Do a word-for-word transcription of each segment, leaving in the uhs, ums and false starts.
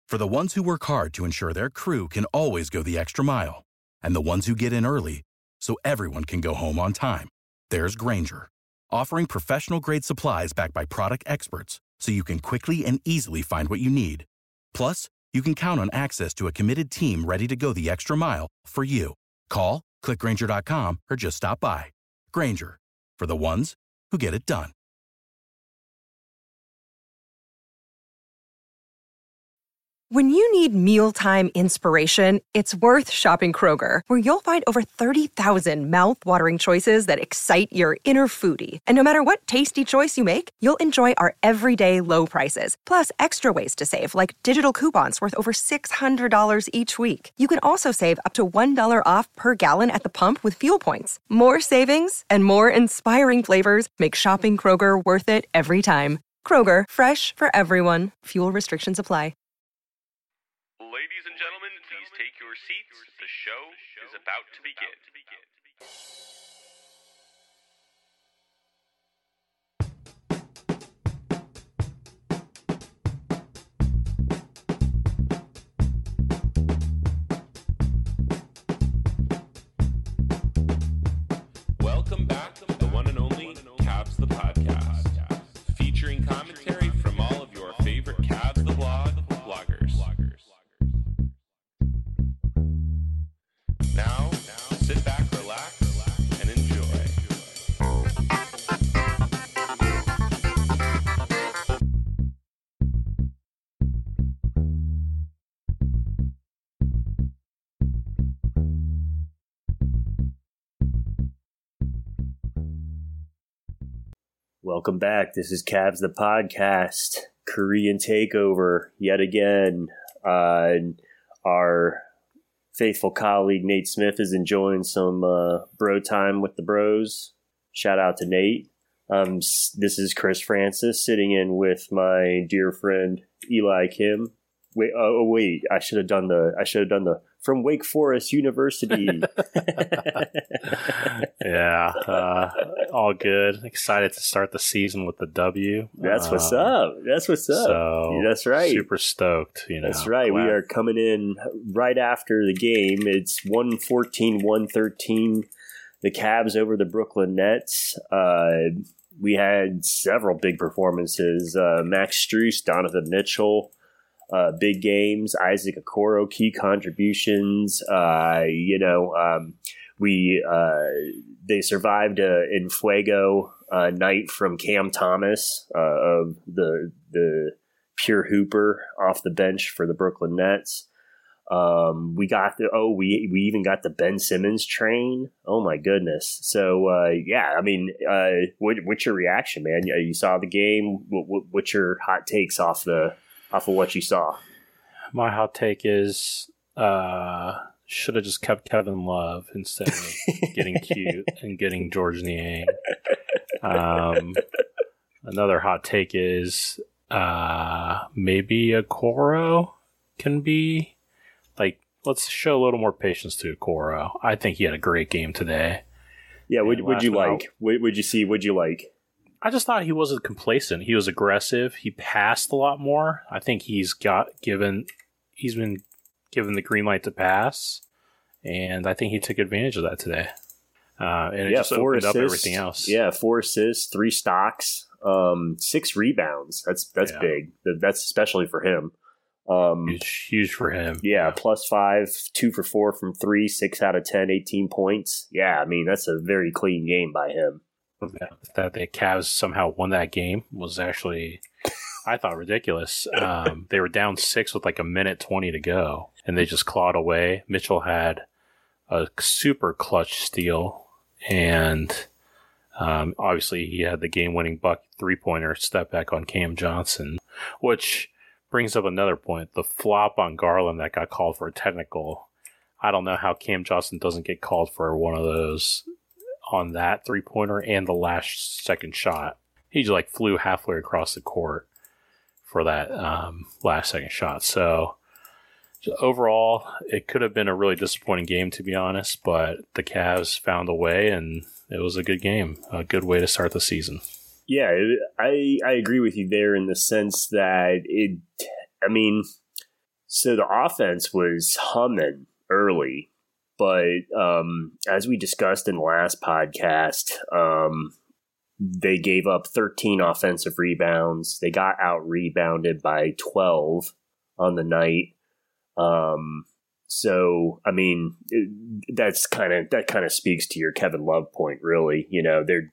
For the ones who work hard to ensure their crew can always go the extra mile, and the ones who get in early so everyone can go home on time, there's Grainger, offering professional-grade supplies backed by product experts so you can quickly and easily find what you need. Plus, you can count on access to a committed team ready to go the extra mile for you. Call, click Grainger dot com, or just stop by. Grainger, for the ones who get it done. When you need mealtime inspiration, it's worth shopping Kroger, where you'll find over thirty thousand mouth-watering choices that excite your inner foodie. And no matter what tasty choice you make, you'll enjoy our everyday low prices, plus extra ways to save, like digital coupons worth over six hundred dollars each week. You can also save up to one dollar off per gallon at the pump with fuel points. More savings and more inspiring flavors make shopping Kroger worth it every time. Kroger, fresh for everyone. Fuel restrictions apply. Ladies and gentlemen, please take your seats. The show is about to begin. Welcome back to the one and only Cavs the Podcast, featuring commentary from all of your favorite Cavs the Blog bloggers. Now, sit back, relax, and enjoy. Welcome back. This is Cavs the Podcast, Korean Takeover yet again. Uh, our faithful colleague Nate Smith is enjoying some uh, bro time with the bros. Shout out to Nate. Um, this is Chris Francis sitting in with my dear friend Eli Kim. Wait, oh, oh wait, I should have done the. I should have done the from Wake Forest University. yeah, uh, all good. Excited to start the season with the W. That's um, what's up. That's what's up. So that's right. Super stoked. You know, that's right. glad. We are coming in right after the game. It's one fourteen, one thirteen. The Cavs over the Brooklyn Nets. Uh, we had several big performances. Uh, Max Strus, Donovan Mitchell. Uh, big games, Isaac Okoro, key contributions. Uh, you know, um, we uh, they survived a in Fuego uh, night from Cam Thomas uh, of the the pure hooper off the bench for the Brooklyn Nets. Um, we got the oh we we even got the Ben Simmons train. Oh my goodness! So uh, yeah, I mean, uh, what, what's your reaction, man? You, you saw the game. What, what, what's your hot takes off the off of what you saw? My hot take is uh, should have just kept Kevin Love instead of getting cute and getting George Niang. Um, another hot take is uh, maybe Okoro can be like, let's show a little more patience to Okoro. I think he had a great game today. Yeah, what would you like? What would you see? What'd you like? I just thought he wasn't complacent. He was aggressive. He passed a lot more. I think he's got given, he's been given the green light to pass, and I think he took advantage of that today. Uh, and it yeah, just four opened assists, up everything else. Yeah, four assists, three stocks, um, six rebounds. That's that's yeah. big. That's especially for him. Um, huge, huge for him. Yeah, yeah, plus five, two for four from three, six out of ten, eighteen points. Yeah, I mean, that's a very clean game by him. That the Cavs somehow won that game was actually, I thought, ridiculous. Um, they were down six with like a minute twenty to go, and they just clawed away. Mitchell had a super clutch steal, and um, obviously he had the game-winning buck three-pointer step back on Cam Johnson, which brings up another point. The flop on Garland that got called for a technical. I don't know how Cam Johnson doesn't get called for one of those on that three-pointer and the last second shot. He just like flew halfway across the court for that um, last second shot. So overall, it could have been a really disappointing game, to be honest, but the Cavs found a way, and it was a good game, a good way to start the season. Yeah, I I agree with you there in the sense that it, I mean, So the offense was humming early, but um, as we discussed in the last podcast, um, they gave up thirteen offensive rebounds. They got out-rebounded by twelve on the night. Um, so, I mean, it, that's kind of that kind of speaks to your Kevin Love point, really. You know, they're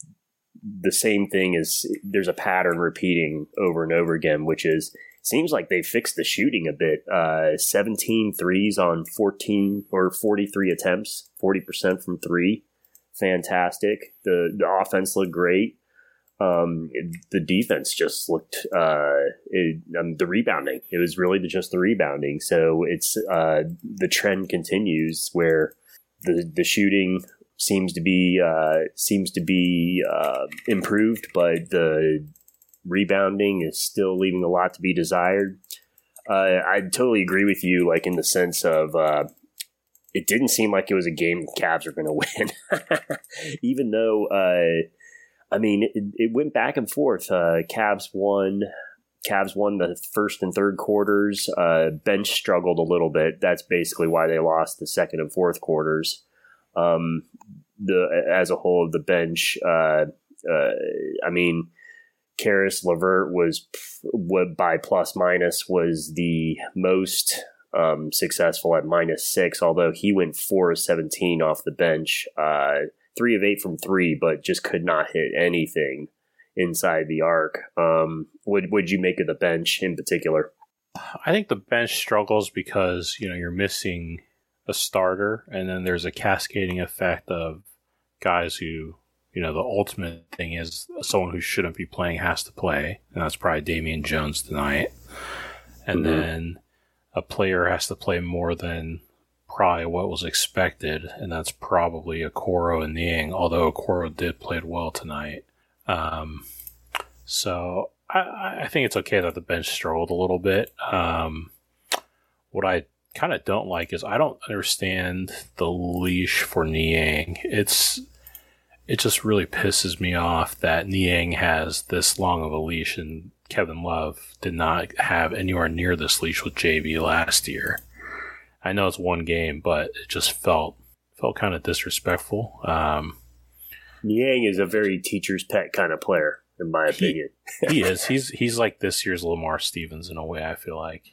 the same thing is there's a pattern repeating over and over again, which is seems like they fixed the shooting a bit. Uh, seventeen threes on fourteen or forty-three attempts, forty percent from three. Fantastic. The the offense looked great. Um, it, the defense just looked uh, it, um, the rebounding. It was really the, just the rebounding. So it's uh, the trend continues where the the shooting seems to be uh, seems to be uh, improved, but the rebounding is still leaving a lot to be desired. Uh, I totally agree with you, like in the sense of uh, it didn't seem like it was a game the Cavs were going to win, even though. Uh, I mean, it, it went back and forth. Uh, Cavs won. Cavs won the first and third quarters. Uh, bench struggled a little bit. That's basically why they lost the second and fourth quarters. Um, the as a whole, the bench. Uh, uh, I mean, Caris LeVert was by plus minus was the most um, successful at minus six. Although he went four of seventeen off the bench. Uh, Three of eight from three, but just could not hit anything inside the arc. Um, what would you make of the bench in particular? I think the bench struggles because, you know, you're missing a starter, and then there's a cascading effect of guys who, you know, the ultimate thing is someone who shouldn't be playing has to play, and that's probably Damian Jones tonight. And mm-hmm. then a player has to play more than probably what was expected, and that's probably Okoro and Niang, although Okoro did play well tonight. Um, so I, I think it's okay that the bench struggled a little bit. Um, what I kind of don't like is I don't understand the leash for Niang. It's it just really pisses me off that Niang has this long of a leash, and Kevin Love did not have anywhere near this leash with J V last year. I know it's one game, but it just felt felt kind of disrespectful. Um, Niang is a very teacher's pet kind of player, in my opinion. He, he is. He's he's like this year's Lamar Stevens in a way, I feel like.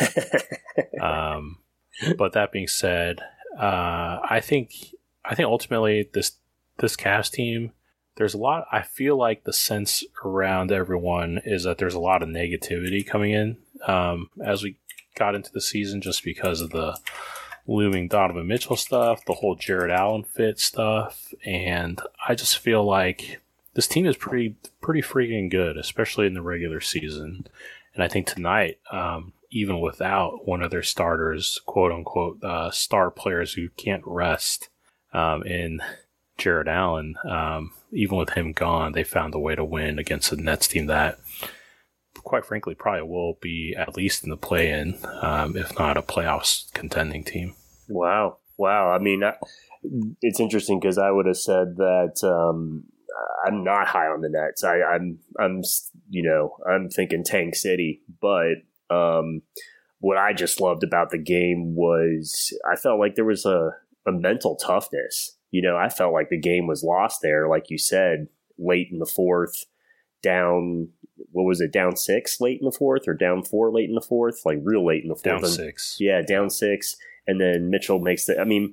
um, but that being said, uh, I think I think ultimately this this Cavs team, there's a lot. I feel like the sense around everyone is that there's a lot of negativity coming in um, as we got into the season, just because of the looming Donovan Mitchell stuff, the whole Jared Allen fit stuff, and I just feel like this team is pretty pretty freaking good, especially in the regular season. And I think tonight, um, even without one of their starters, quote unquote, uh, star players who can't rest um, in Jared Allen, um, even with him gone, they found a way to win against the Nets team that, quite frankly, probably will be at least in the play-in, um, if not a playoffs contending team. Wow. Wow. I mean, I, it's interesting because I would have said that um, I'm not high on the Nets. I, I'm, I'm, you know, I'm thinking Tank City. But um, what I just loved about the game was I felt like there was a, a mental toughness. You know, I felt like the game was lost there, like you said, late in the fourth, down, what was it, down six late in the fourth or down four late in the fourth? Like real late in the fourth. Down and, six. Yeah, down six. And then Mitchell makes the, I mean,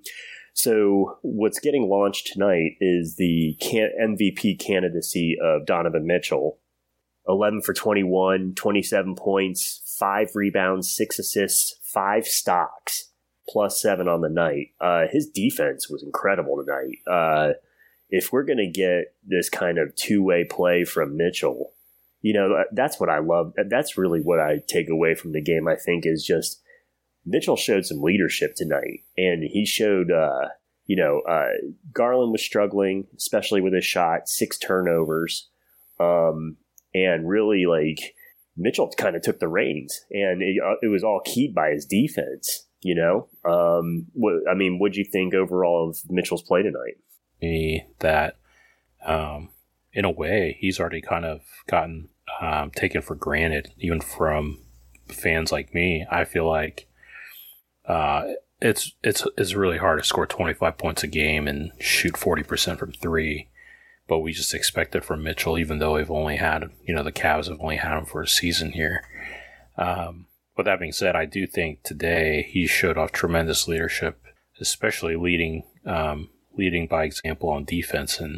so what's getting launched tonight is the can, M V P candidacy of Donovan Mitchell. eleven for twenty-one, twenty-seven points, five rebounds, six assists, five stocks, plus seven on the night. Uh, his defense was incredible tonight. Uh, if we're going to get this kind of two-way play from Mitchell, you know, that's what I love. That's really what I take away from the game, I think, is just Mitchell showed some leadership tonight. And he showed, uh, you know, uh, Garland was struggling, especially with his shot, six turnovers. Um, and really, like, Mitchell kind of took the reins. And it, uh, it was all keyed by his defense, you know? Um, what, I mean, what'd you think overall of Mitchell's play tonight? Me, that, um, in a way, he's already kind of gotten um, taken for granted, even from fans like me, I feel like uh, it's it's it's really hard to score twenty-five points a game and shoot forty percent from three. But we just expect it from Mitchell, even though we've only had, you know, the Cavs have only had him for a season here. Um, but that being said, I do think today he showed off tremendous leadership, especially leading um, leading by example on defense. And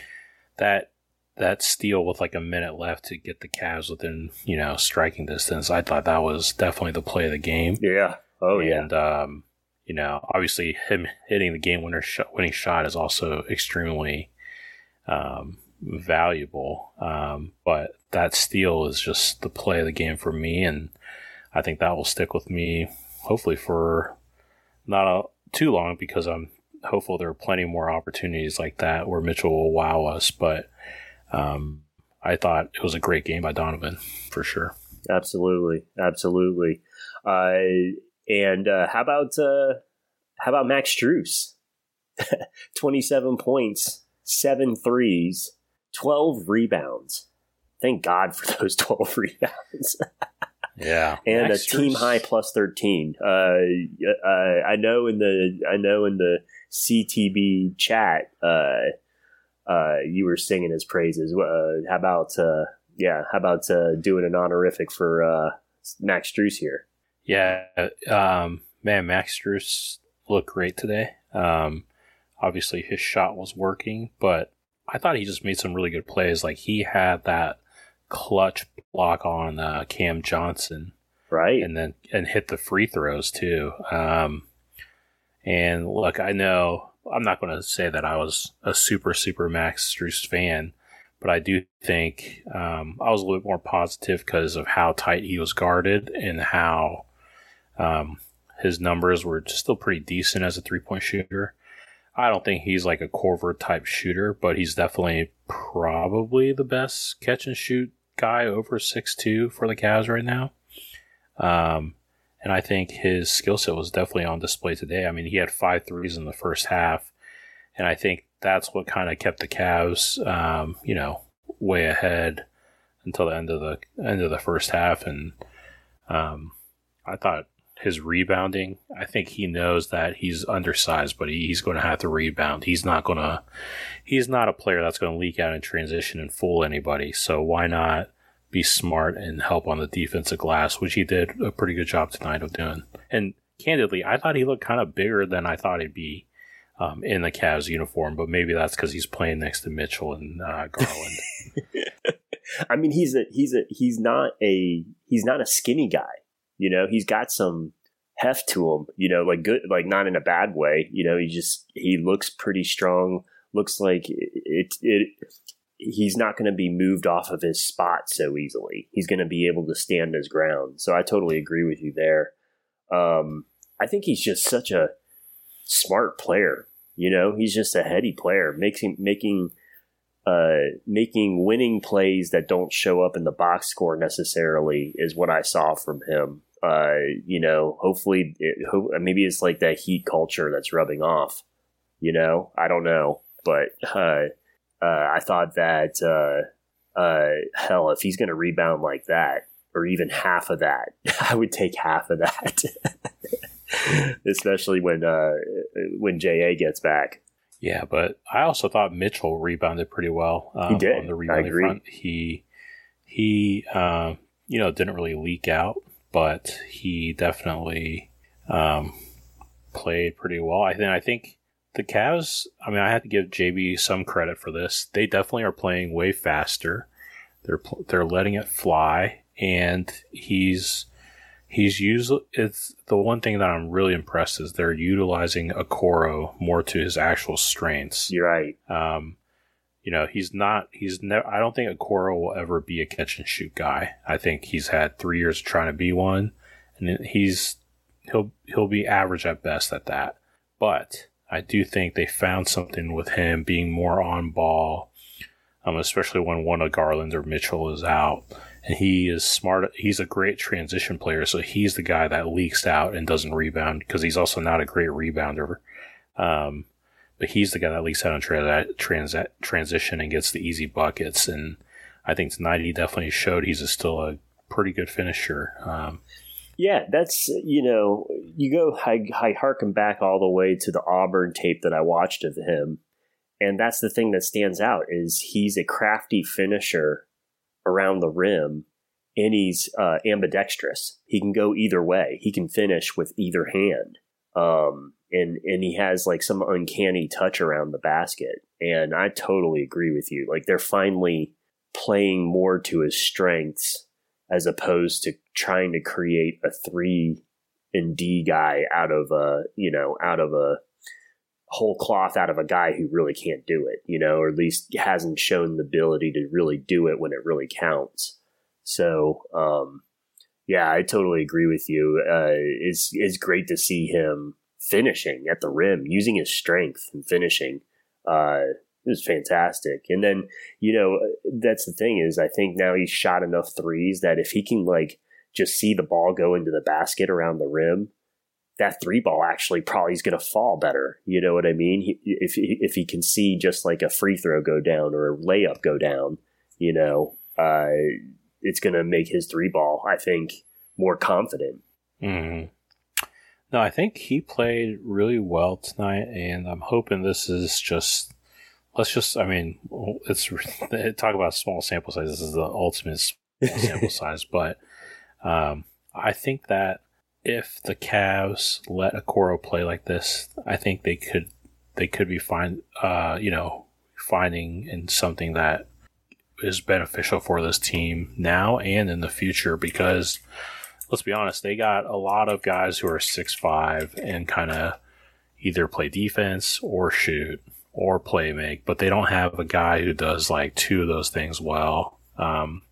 that that steal with like a minute left to get the Cavs within, you know, striking distance, I thought that was definitely the play of the game. Yeah. Oh, yeah. And, um, you know, obviously him hitting the game winner sh- winning shot is also extremely um, valuable. Um, but that steal is just the play of the game for me. And I think that will stick with me hopefully for not a, too long, because I'm hopeful there are plenty more opportunities like that where Mitchell will wow us. But um, I thought it was a great game by Donovan for sure. Absolutely. Absolutely. Uh, and uh, how about uh, how about Max Strus? twenty-seven points, seven threes, twelve rebounds. Thank God for those twelve rebounds. Yeah, and Max a team Strus. high plus thirteen. Uh, uh, I know in the I know in the C T B chat, uh, uh, you were singing his praises. Uh, how about uh, yeah? How about uh, doing an honorific for uh, Max Strus here? Yeah, um, man, Max Strus looked great today. Um, obviously, his shot was working, but I thought he just made some really good plays. Like he had that clutch block on uh, Cam Johnson, right, and then and hit the free throws too. Um, and look, I know I'm not going to say that I was a super super Max Strus fan, but I do think um, I was a little bit more positive because of how tight he was guarded and how um, his numbers were still pretty decent as a three point shooter. I don't think he's like a Korver type shooter, but he's definitely probably the best catch and shoot guy over six two for the Cavs right now. Um, and I think his skill set was definitely on display today. I mean, he had five threes in the first half, and I think that's what kind of kept the Cavs, um, you know, way ahead until the end of the end of the first half. And um, I thought his rebounding, I think he knows that he's undersized, but he, he's going to have to rebound. He's not going to, he's not a player that's going to leak out in transition and fool anybody. So why not be smart and help on the defensive glass, which he did a pretty good job tonight of doing. And candidly, I thought he looked kind of bigger than I thought he'd be um, in the Cavs uniform, but maybe that's because he's playing next to Mitchell and uh, Garland. I mean, he's a, he's a, he's not a, he's not a skinny guy. You know, he's got some heft to him, you know, like good, like not in a bad way. You know, he just, he looks pretty strong. Looks like it, it, it he's not going to be moved off of his spot so easily. He's going to be able to stand his ground. So I totally agree with you there. Um, I think he's just such a smart player. You know, he's just a heady player, making, making, uh, making winning plays that don't show up in the box score necessarily is what I saw from him. Uh, you know, hopefully, it, ho- maybe it's like that Heat culture that's rubbing off. You know, I don't know, but uh, uh, I thought that uh, uh, hell, if he's going to rebound like that, or even half of that, I would take half of that, especially when uh, when J A gets back. Yeah, but I also thought Mitchell rebounded pretty well. Um, he did. On the rebounding I agree. front. He he uh, you know didn't really leak out, but he definitely um, played pretty well. I think I think the Cavs, I mean, I have to give J B some credit for this. They definitely are playing way faster. They're they're letting it fly, and he's he's used. It's the one thing that I'm really impressed is they're utilizing Okoro more to his actual strengths. You're right. Um, you know, he's not. He's never. I don't think Okoro will ever be a catch and shoot guy. I think he's had three years trying to be one, and he's he'll he'll be average at best at that. But I do think they found something with him being more on ball, um, especially when one of Garland or Mitchell is out. And he is smart. He's a great transition player, so he's the guy that leaks out and doesn't rebound because he's also not a great rebounder. Um, but he's the guy that leaks out in trans- trans- transition and gets the easy buckets. And I think tonight he definitely showed he's a, still a pretty good finisher. Um, yeah, that's, you know, you go, I, I harken back all the way to the Auburn tape that I watched of him. And that's the thing that stands out is he's a crafty finisher around the rim, and he's uh, ambidextrous. He can go either way. He can finish with either hand. Um, and, and he has like some uncanny touch around the basket. And I totally agree with you. Like they're finally playing more to his strengths as opposed to trying to create a three and D guy out of a, you know, out of a whole cloth out of a guy who really can't do it, you know, or at least hasn't shown the ability to really do it when it really counts. So, um, yeah, I totally agree with you. Uh, it's, it's great to see him finishing at the rim, using his strength and finishing. Uh, it was fantastic. And then, you know, that's the thing is I think now he's shot enough threes that if he can like just see the ball go into the basket around the rim, that three ball actually probably is going to fall better. You know what I mean? He, if, if he can see just like a free throw go down or a layup go down, you know, uh, it's going to make his three ball, I think, more confident. Mm-hmm. No, I think he played really well tonight, and I'm hoping this is just, let's just, I mean, it's talk about small sample size. This is the ultimate small sample size, but um, I think that if the Cavs let Okoro play like this, I think they could they could be find uh, you know finding in something that is beneficial for this team now and in the future. Because let's be honest, they got a lot of guys who are six five and kind of either play defense or shoot or play make, but they don't have a guy who does like two of those things well. Um,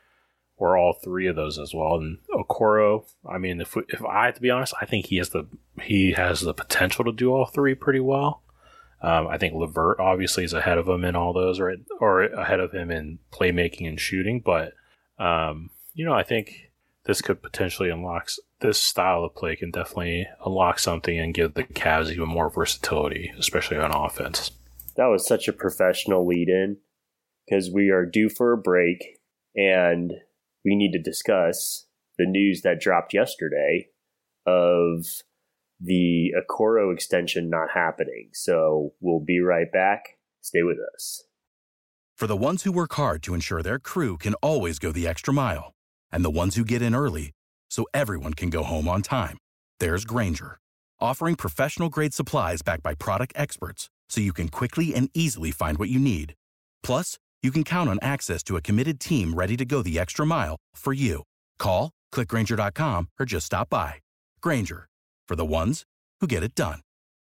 or all three of those as well. And Okoro, I mean, if we, if I have to be honest, I think he has the he has the potential to do all three pretty well. Um, I think LeVert obviously is ahead of him in all those, or or ahead of him in playmaking and shooting. But um, you know, I think this could potentially unlock this style of play can definitely unlock something and give the Cavs even more versatility, especially on offense. That was such a professional lead-in because we are due for a break and we need to discuss the news that dropped yesterday of the Okoro extension not happening. So we'll be right back. Stay with us. For the ones who work hard to ensure their crew can always go the extra mile, and the ones who get in early so everyone can go home on time, there's Grainger, offering professional-grade supplies backed by product experts so you can quickly and easily find what you need. Plus, you can count on access to a committed team ready to go the extra mile for you. Call, click Grainger dot com, or just stop by. Grainger, for the ones who get it done.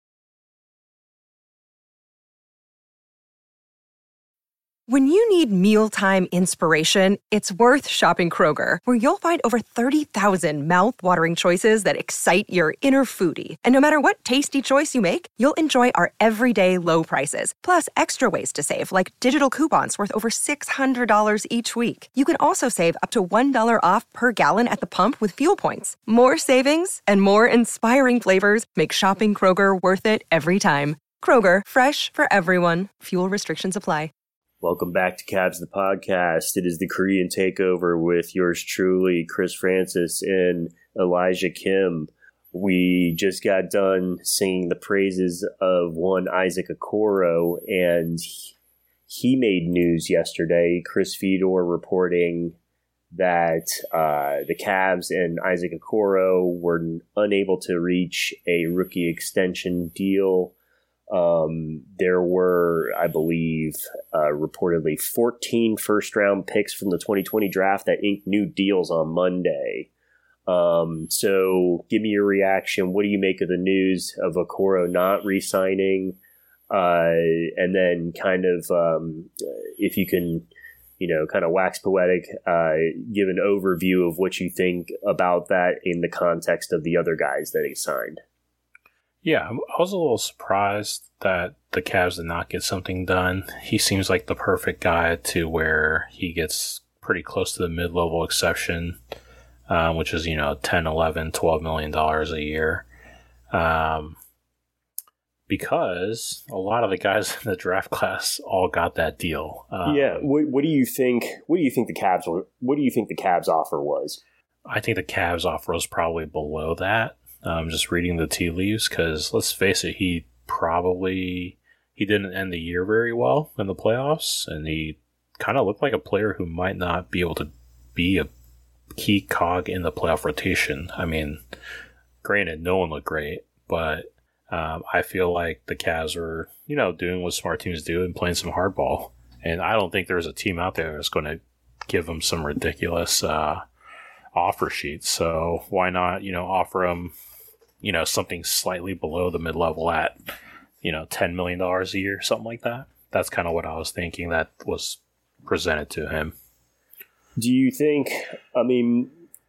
When you need mealtime inspiration, it's worth shopping Kroger, where you'll find over thirty thousand mouth-watering choices that excite your inner foodie. And no matter what tasty choice you make, you'll enjoy our everyday low prices, plus extra ways to save, like digital coupons worth over six hundred dollars each week. You can also save up to one dollar off per gallon at the pump with fuel points. More savings and more inspiring flavors make shopping Kroger worth it every time. Kroger, fresh for everyone. Fuel restrictions apply. Welcome back to Cavs the Podcast. It is the Korean Takeover with yours truly, Chris Francis and Elijah Kim. We just got done singing the praises of one Isaac Okoro, and he made news yesterday. Chris Fedor reporting that uh, the Cavs and Isaac Okoro were unable to reach a rookie extension deal. Um, there were, I believe, uh, reportedly fourteen first-round picks from the twenty twenty draft that inked new deals on Monday. Um, so give me your reaction. What do you make of the news of Okoro not re-signing? Uh, and then kind of, um, if you can, you know, kind of wax poetic, uh, give an overview of what you think about that in the context of the other guys that he signed. Yeah, I was a little surprised that the Cavs did not get something done. He seems like the perfect guy to where he gets pretty close to the mid-level exception, um, which is, you know, ten, eleven, twelve million dollars a year. Um, because a lot of the guys in the draft class all got that deal. Um, yeah. What, what do you think? What do you think the Cavs were? What do you think the Cavs offer was? I think the Cavs offer was probably below that. I'm um, just reading the tea leaves because let's face it, he probably he didn't end the year very well in the playoffs, and he kind of looked like a player who might not be able to be a key cog in the playoff rotation. I mean, granted, no one looked great, but um, I feel like the Cavs were, you know, doing what smart teams do and playing some hardball. And I don't think there's a team out there that's going to give them some ridiculous uh, offer sheets. So why not, you know, offer them, you know, something slightly below the mid-level at, you know, ten million dollars a year, something like that. That's kind of what I was thinking that was presented to him. Do you think, I mean,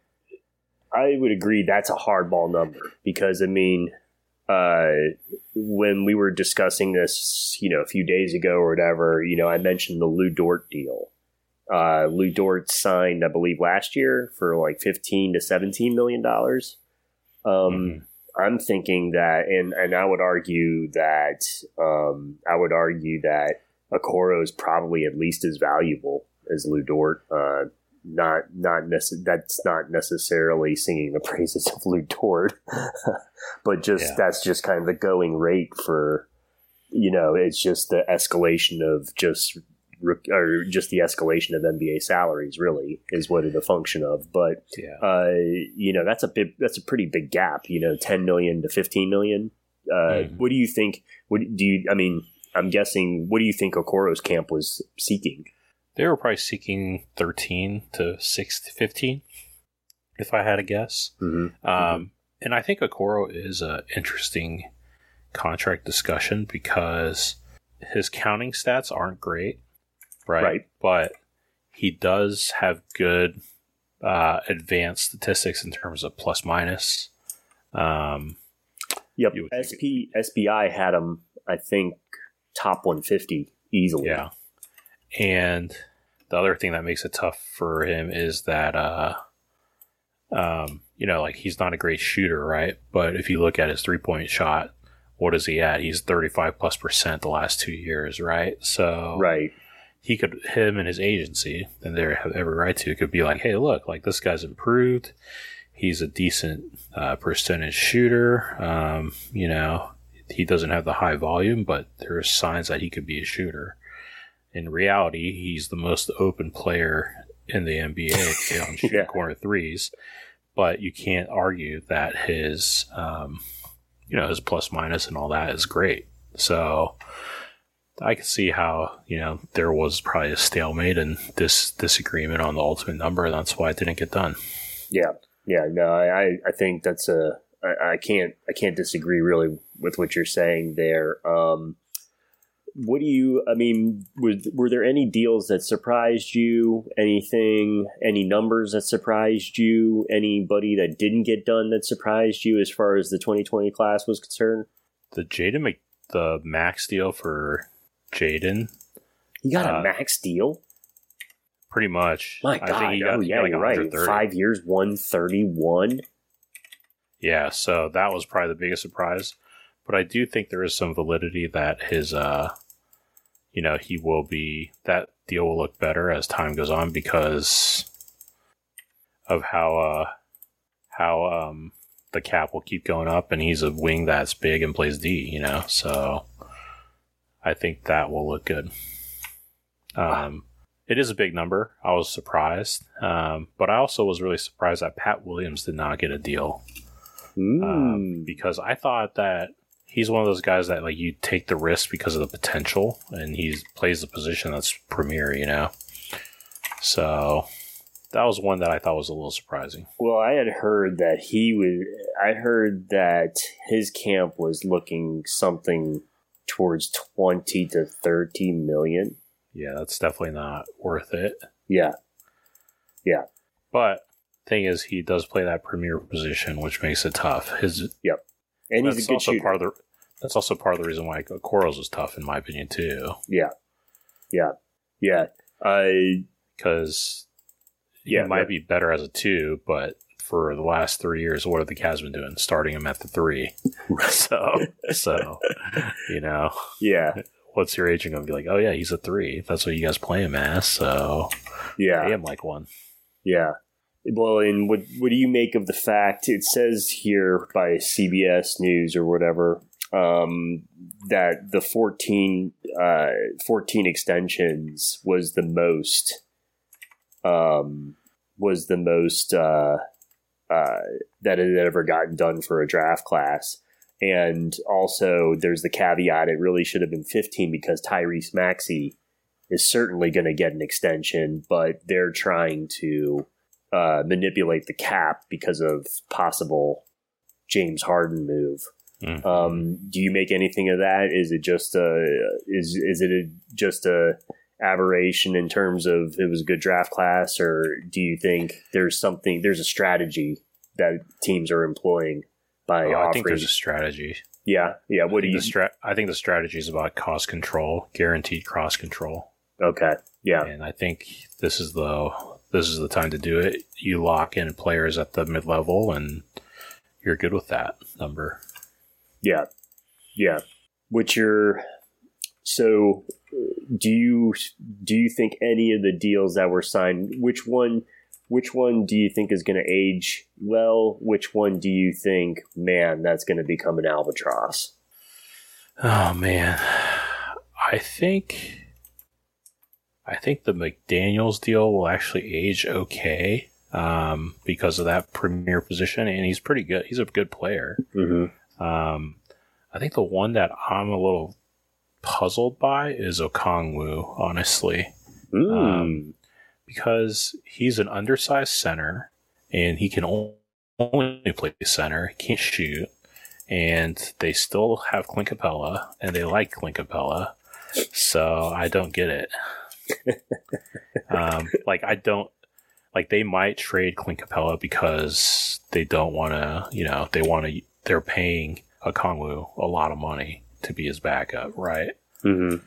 I would agree that's a hardball number because, I mean, uh, when we were discussing this, you know, a few days ago or whatever, you know, I mentioned the Lou Dort deal. Uh, Lou Dort signed, I believe, last year for like fifteen to seventeen million dollars. Um, mm-hmm. I'm thinking that, and, and I would argue that, um, I would argue that Okoro is probably at least as valuable as Lou Dort. Uh, not not nece- that's not necessarily singing the praises of Lou Dort, but just yeah. that's just kind of the going rate for, you know, it's just the escalation of just or just the escalation of N B A salaries really is what it's a function of. But yeah. uh, you know, that's a big that's a pretty big gap. You know, ten million to fifteen million. Uh, mm-hmm. What do you think? What do you? I mean, I'm guessing. What do you think Okoro's camp was seeking? They were probably seeking thirteen to six to fifteen, if I had a guess. Mm-hmm. Um, mm-hmm. And I think Okoro is an interesting contract discussion because his counting stats aren't great, right? Right. But he does have good uh, advanced statistics in terms of plus minus. Um, yep. S P S B I had him, I think, top one fifty easily. Yeah. And the other thing that makes it tough for him is that, uh, um, you know, like he's not a great shooter, right? But if you look at his three-point shot, what is he at? He's thirty-five plus percent the last two years, right? So right. he could, him and his agency, and they have every right to, could be like, hey, look, like this guy's improved. He's a decent uh, percentage shooter. Um, you know, he doesn't have the high volume, but there are signs that he could be a shooter. In reality, he's the most open player in the N B A on shooting yeah. corner threes, but you can't argue that his, um, you know, his plus minus and all that is great. So I can see how, you know, there was probably a stalemate and this disagreement on the ultimate number, and that's why it didn't get done. Yeah, yeah, no, I, I think that's a, I, I can't, I can't disagree really with what you're saying there. Um, What do you, I mean, were, were there any deals that surprised you? Anything, any numbers that surprised you? Anybody that didn't get done that surprised you as far as the twenty twenty class was concerned? The Jaden, Mc, the max deal for Jaden. He got uh, a max deal? Pretty much. My God. I think he got, oh, he yeah, got like you're right. Five years, one thirty-one. Yeah, so that was probably the biggest surprise. But I do think there is some validity that his, uh, you know, he will be, that deal will look better as time goes on because of how, uh, how, um, the cap will keep going up, and he's a wing that's big and plays D, you know, so I think that will look good. Um, it is a big number. I was surprised. Um, but I also was really surprised that Pat Williams did not get a deal. Mm. Um, because I thought that he's one of those guys that like you take the risk because of the potential, and he plays the position that's premier, you know. So that was one that I thought was a little surprising. Well, I had heard that he was. I heard that his camp was looking something towards twenty to thirty million. Yeah, that's definitely not worth it. Yeah, yeah. But thing is, he does play that premier position, which makes it tough. His yep. And he's a good shooter. Part of the, that's also part of the reason why Okoro's was tough, in my opinion, too. Yeah. Yeah. Yeah. Because yeah, he might but, be better as a two, but for the last three years, what have the Cavs been doing? Starting him at the three. so, so, you know. Yeah. What's your agent going to be like? Oh, yeah, he's a three. That's what you guys play him as, so yeah. pay him like one. Yeah. Well, and what, what do you make of the fact, it says here by C B S News or whatever, um, that the fourteen, uh, fourteen extensions was the most, um, was the most uh, uh, that had ever gotten done for a draft class. And also there's the caveat, it really should have been fifteen because Tyrese Maxey is certainly going to get an extension, but they're trying to uh, manipulate the cap because of possible James Harden move. Mm-hmm. Um, do you make anything of that? Is it just a is is it a, just a aberration in terms of it was a good draft class, or do you think there's something there's a strategy that teams are employing by oh, offering? I think there's a strategy. Yeah, yeah. What do you? The stra- I think the strategy is about cost control, guaranteed cost control. Okay. Yeah. And I think this is the this is the time to do it. You lock in players at the mid level, and you're good with that number. Yeah. Yeah. What's your so? Do you do you think any of the deals that were signed? Which one? Which one do you think is going to age well? Which one do you think, man, that's going to become an albatross? Oh man, I think. I think the McDaniels deal will actually age okay um, because of that premier position, and he's pretty good. He's a good player. Mm-hmm. Um, I think the one that I'm a little puzzled by is Okongwu, honestly, mm. um, because he's an undersized center, and he can only play center. He can't shoot, and they still have Clint Capella, and they like Clint Capella, so I don't get it. um, like I don't like they might trade Clint Capella because they don't want to, you know, they want to. They're paying Okongwu a lot of money to be his backup, right? Mm-hmm.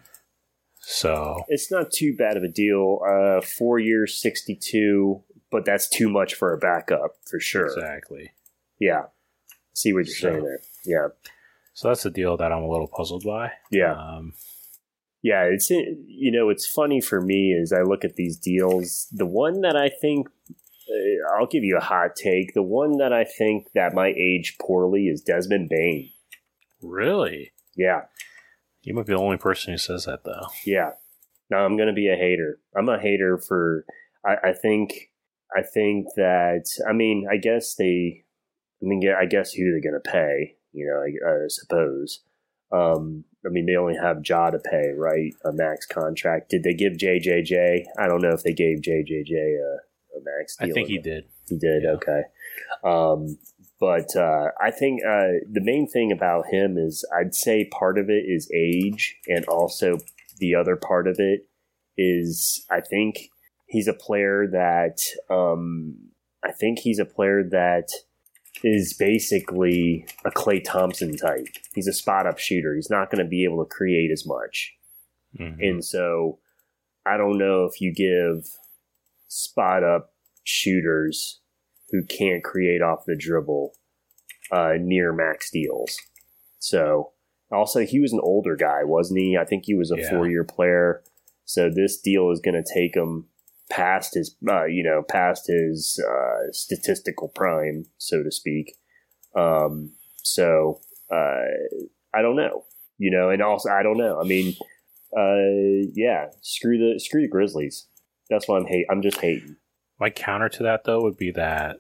So it's not too bad of a deal. Uh, four years, sixty-two, but that's too much for a backup for sure. Exactly. Yeah. See what you're so, saying there. Yeah. So that's a deal that I'm a little puzzled by. Yeah. Um, Yeah, it's you know it's funny for me as I look at these deals. The one that I think uh, I'll give you a hot take. The one that I think that might age poorly is Desmond Bane. Really? Yeah. You might be the only person who says that, though. Yeah. No, I'm going to be a hater. I'm a hater for. I, I think. I think that. I mean, I guess they. I mean, I guess who they're going to pay. You know, I, I suppose. Um, I mean, they only have Ja to pay, right? A max contract. Did they give J J J? I don't know if they gave J J J a, a max deal. I think he did. He did, yeah. Okay. Um, but uh, I think uh, the main thing about him is I'd say part of it is age, and also the other part of it is I think he's a player that um, I think he's a player that is basically a Klay Thompson type. He's a spot-up shooter. He's not going to be able to create as much. Mm-hmm. And so I don't know if you give spot-up shooters who can't create off the dribble uh, near max deals. So also, he was an older guy, wasn't he? I think he was a yeah. four-year player. So this deal is going to take him past his, uh, you know, past his uh, statistical prime, so to speak. Um, so uh, I don't know, you know, and also I don't know. I mean, uh, yeah, screw the screw the Grizzlies. That's why I'm hate. I'm just hating. My counter to that though would be that,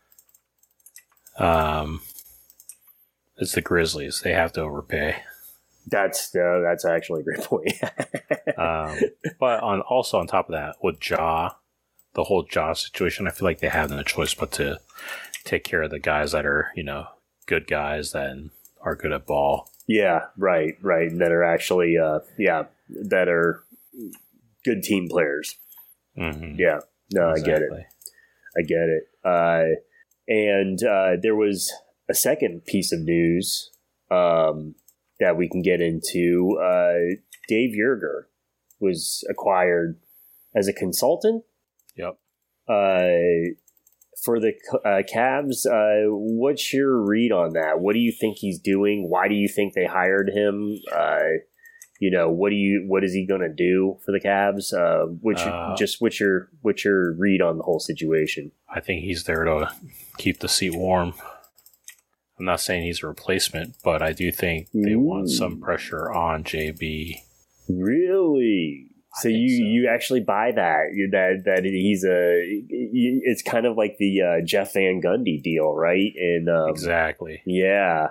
um, it's the Grizzlies. They have to overpay. That's uh, that's actually a great point. um, but on also on top of that, with Ja, the whole Ja situation, I feel like they have no choice but to take care of the guys that are, you know, good guys that are good at ball. Yeah, right, right. That are actually, uh, yeah, that are good team players. Mm-hmm. Yeah, no, exactly. I get it. I get it. Uh, and uh, there was a second piece of news. Um, that we can get into. Uh, Dave Yerger was acquired as a consultant. Yep. Uh, for the uh, Cavs, uh, what's your read on that? What do you think he's doing? Why do you think they hired him? Uh, you know, what do you what is he going to do for the Cavs? Uh, which uh, just what's your what's your read on the whole situation? I think he's there to keep the seat warm. I'm not saying he's a replacement, but I do think they Ooh. want some pressure on J B. Really? So you, so you actually buy that that that he's a it's kind of like the uh, Jeff Van Gundy deal, right? And um, exactly, yeah.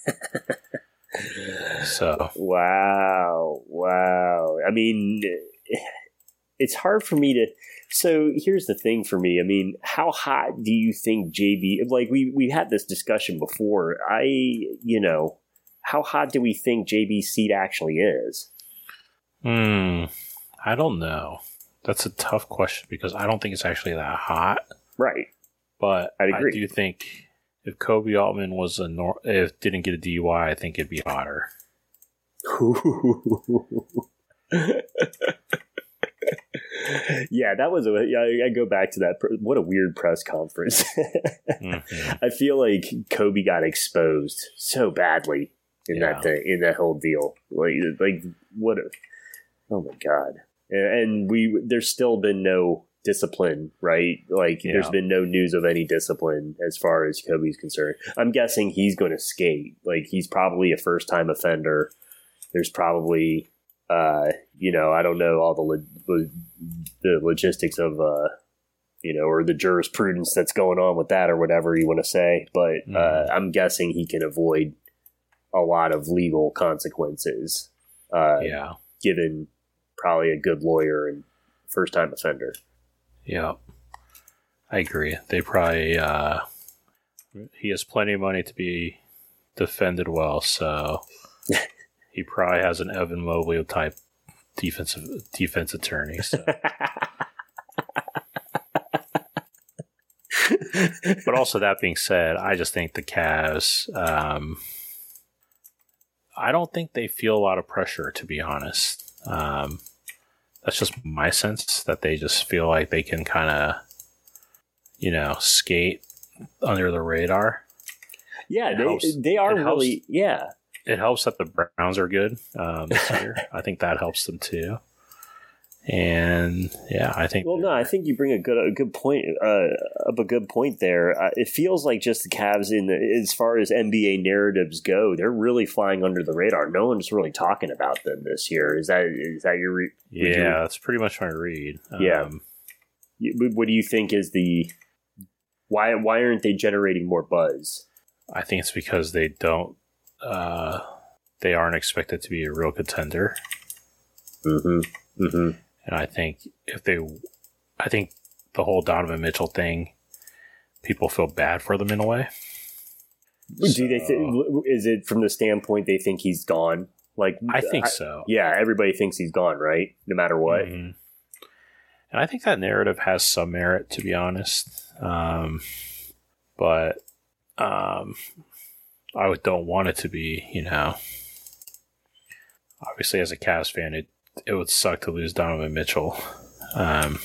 So wow, wow. I mean, it's hard for me to. So here's the thing for me. I mean, how hot do you think J B? Like we we had this discussion before. I you know, how hot do we think J B's seat actually is? Hmm. I don't know. That's a tough question because I don't think it's actually that hot. Right. But I'd agree. I do think if Kobe Altman was a nor- if didn't get a D U I, I think it'd be hotter. Yeah, that was a. I go back to that. What a weird press conference. Mm-hmm. I feel like Kobe got exposed so badly in yeah. that thing, in that whole deal. Like, like what? A, oh my god! And we there's still been no discipline, right? Like yeah. there's been no news of any discipline as far as Kobe's concerned. I'm guessing he's going to skate. Like he's probably a first time offender. There's probably. Uh, you know, I don't know all the lo- lo- the logistics of, uh, you know, or the jurisprudence that's going on with that or whatever you want to say. But mm. uh, I'm guessing he can avoid a lot of legal consequences. Uh, yeah. Given probably a good lawyer and first time offender. Yeah. I agree. They probably, uh, he has plenty of money to be defended well. So. He probably has an Evan Mobley type defensive defense attorney. So. But also that being said, I just think the Cavs, um, I don't think they feel a lot of pressure, to be honest. Um, that's just my sense that they just feel like they can kind of, you know, skate under the radar. Yeah, they, helps, they are really, helps, yeah. It helps that the Browns are good um, this year. I think that helps them too. And yeah, I think. Well, no, I think you bring a good a good point uh, up a good point there. Uh, it feels like just the Cavs in the, as far as N B A narratives go, they're really flying under the radar. No one's really talking about them this year. Is that is that your re- yeah? You, that's pretty much my read. Yeah. Um, what do you think is the why? Why aren't they generating more buzz? I think it's because they don't. Uh, they aren't expected to be a real contender. Mm-hmm. Mm-hmm. And I think if they, I think the whole Donovan Mitchell thing, people feel bad for them in a way. Do so, they? Th- is it from the standpoint they think he's gone? Like I think I, so. Yeah, everybody thinks he's gone, right? No matter what. Mm-hmm. And I think that narrative has some merit, to be honest. Um, but. Um, I don't want it to be, you know. Obviously, as a Cavs fan, it it would suck to lose Donovan Mitchell. Um,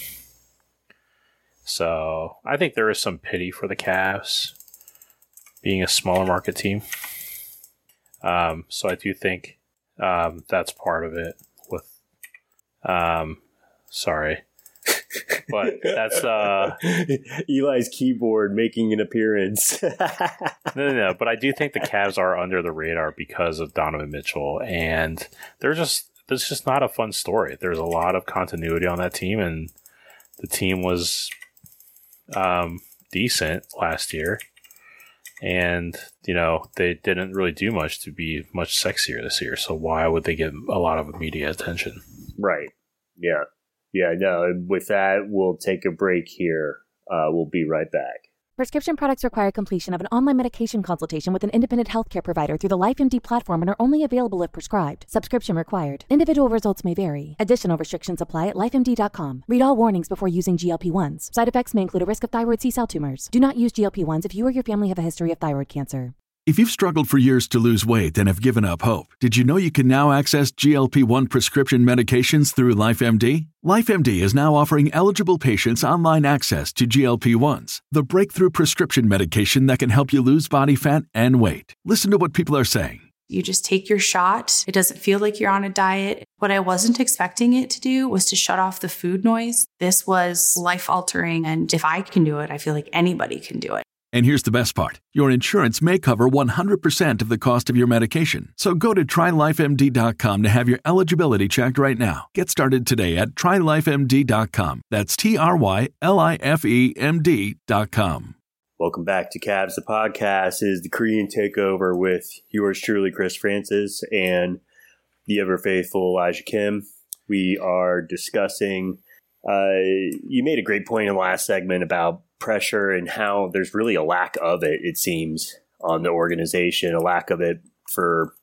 so I think there is some pity for the Cavs being a smaller market team. Um, so I do think um, that's part of it. With, um, sorry. But that's uh, Eli's keyboard making an appearance. no, no, no. But I do think the Cavs are under the radar because of Donovan Mitchell, and they're just there's just not a fun story. There's a lot of continuity on that team, and the team was um, decent last year, and you know they didn't really do much to be much sexier this year. So why would they get a lot of media attention? Right. Yeah. Yeah, no, with that, we'll take a break here. Uh, we'll be right back. Prescription products require completion of an online medication consultation with an independent healthcare provider through the LifeMD platform and are only available if prescribed. Subscription required. Individual results may vary. Additional restrictions apply at life M D dot com. Read all warnings before using G L P ones. Side effects may include a risk of thyroid C-cell tumors. Do not use G L P ones if you or your family have a history of thyroid cancer. If you've struggled for years to lose weight and have given up hope, did you know you can now access G L P one prescription medications through LifeMD? LifeMD is now offering eligible patients online access to G L P ones, the breakthrough prescription medication that can help you lose body fat and weight. Listen to what people are saying. You just take your shot. It doesn't feel like you're on a diet. What I wasn't expecting it to do was to shut off the food noise. This was life-altering, and if I can do it, I feel like anybody can do it. And here's the best part. Your insurance may cover one hundred percent of the cost of your medication. So go to try life M D dot com to have your eligibility checked right now. Get started today at try life M D dot com. That's T R Y L I F E M D dot com. Welcome back to Cavs the Podcast. It is the Korean Takeover with yours truly, Chris Francis, and the ever-faithful Elijah Kim. We are discussing, uh, you made a great point in the last segment about pressure and how there's really a lack of it, it seems, on the organization, a lack of it for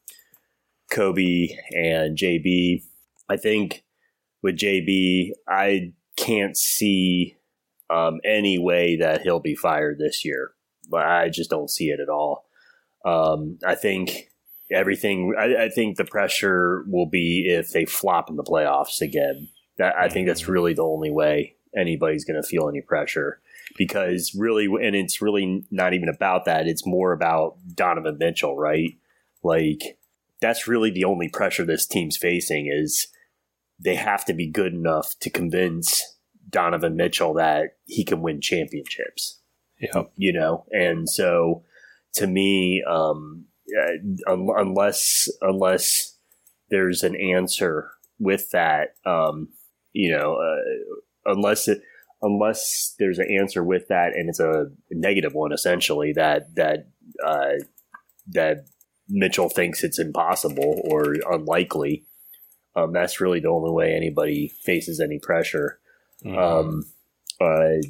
Kobe and J B. I think with J B, I can't see um, any way that he'll be fired this year. But I just don't see it at all. Um, I think everything, I, I think the pressure will be if they flop in the playoffs again. That, I think that's really the only way anybody's going to feel any pressure. Because really, and it's really not even about that. It's more about Donovan Mitchell, right? Like, that's really the only pressure this team's facing is they have to be good enough to convince Donovan Mitchell that he can win championships. Yeah. You know? And so, to me, um, un- unless unless there's an answer with that, um, you know, uh, unless it, Unless there's an answer with that, and it's a negative one, essentially that that uh, that Mitchell thinks it's impossible or unlikely. Um, that's really the only way anybody faces any pressure. Mm-hmm. Um, uh,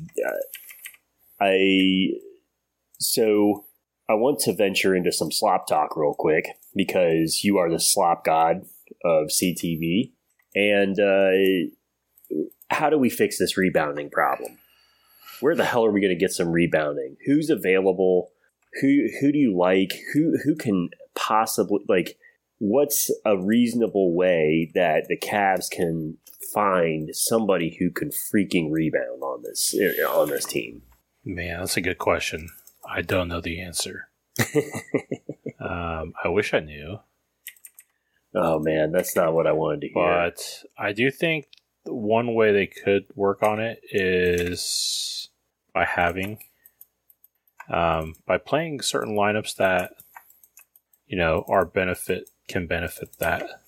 I so I want to venture into some slop talk real quick because you are the slop god of C T V, and. Uh, How do we fix this rebounding problem? Where the hell are we going to get some rebounding? Who's available? Who who do you like? Who who can possibly like? What's a reasonable way that the Cavs can find somebody who can freaking rebound on this on this team? Man, that's a good question. I don't know the answer. um, I wish I knew. Oh man, that's not what I wanted to hear. But I do think. One way they could work on it is by having, um, by playing certain lineups that, you know, our benefit can benefit that.